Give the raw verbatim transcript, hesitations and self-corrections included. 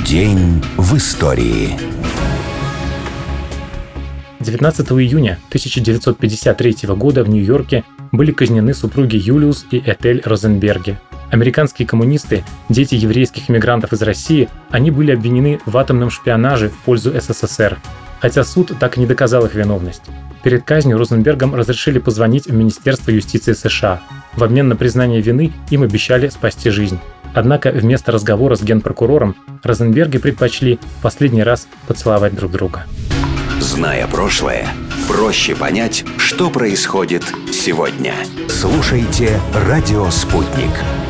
День в истории. девятнадцатого июня тысяча девятьсот пятьдесят третьего года в Нью-Йорке были казнены супруги Юлиус и Этель Розенберги. Американские коммунисты, дети еврейских иммигрантов из России, они были обвинены в атомном шпионаже в пользу СССР, хотя суд так и не доказал их виновность. Перед казнью Розенбергам разрешили позвонить в Министерство юстиции США. В обмен на признание вины им обещали спасти жизнь. Однако вместо разговора с генпрокурором Розенберги предпочли в последний раз поцеловать друг друга. Зная прошлое, проще понять, что происходит сегодня. Слушайте «Радио Спутник».